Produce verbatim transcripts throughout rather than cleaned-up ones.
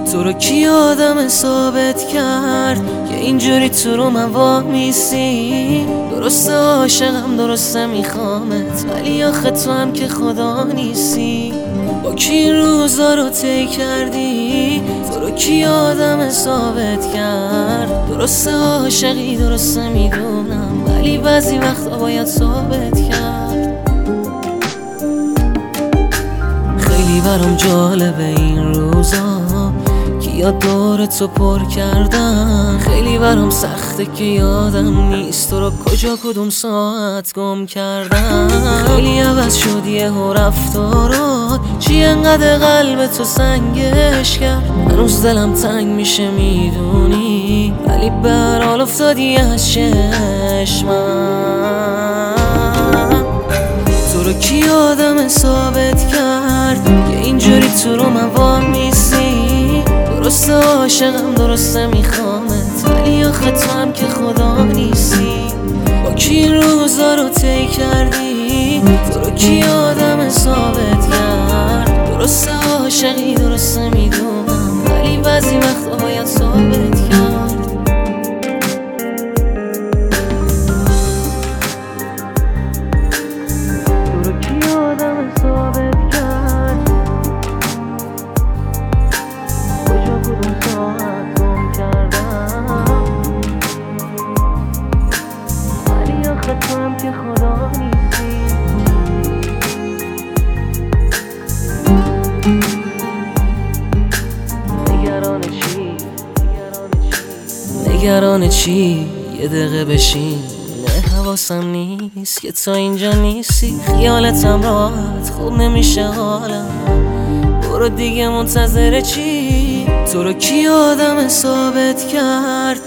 تو رو کی آدم ثابت کرد که اینجوری تو رو من وامیسی؟ درسته عاشقم، درسته میخوامت، ولی آخه تو هم که خدا نیستی. با کی روزا رو طی کردی؟ تو رو کی آدم ثابت کرد؟ درسته عاشقی، درسته میدونم، ولی بعضی وقتا باید ثابت کرد. خیلی برام جالبه این روزا که یاد دور تو پر کردم. خیلی برام سخته که یادم نیست تو رو کجا کدوم ساعت گم کردم. خیلی عوض شد یهو رفتارات، چی انقدر قلب تو سنگش کرد؟ هنوز دلم تنگ میشه میدونی، ولی به هر حال افتادی از چشمم. تو رو کی آدم ثابت کرد که اینجوری تو رو من وامیسی؟ درسته عاشقم، درسته میخوامت، ولی آخه تو هم که خدا نیستی. با کی روزا رو طی کردی؟ تو رو کی آدم ثابت کرد؟ درسته عاشقی، درسته میدونم، ولی بعضی وقتا باید ثابت کرد. تو رو کی آدم ثابت کرد؟ کجا کدوم ساعت گم کردم، ولی آخه تو هم که خدا نیستی. نگران چی؟ نگران چی؟ یه دقیقه بشین، نه حواسم نیست که تا اینجا نیستی. خیالتم راحت خوب نمیشه حالم، برو دیگه منتظر چی؟ تو رو کی آدم ثابت کرد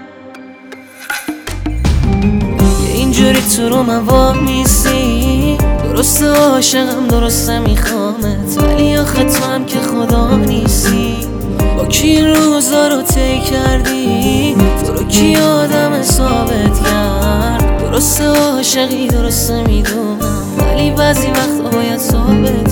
که اینجوری تو رو من وامیسی؟ درسته عاشقم، درسته میخوامت، ولی آخه تو هم که خدا نیستی. با کی روزا رو طی کردی؟ تو رو کی آدم ثابت کرد؟ درسته عاشقی، درسته میدونم، ولی بعضی وقتا باید ثابت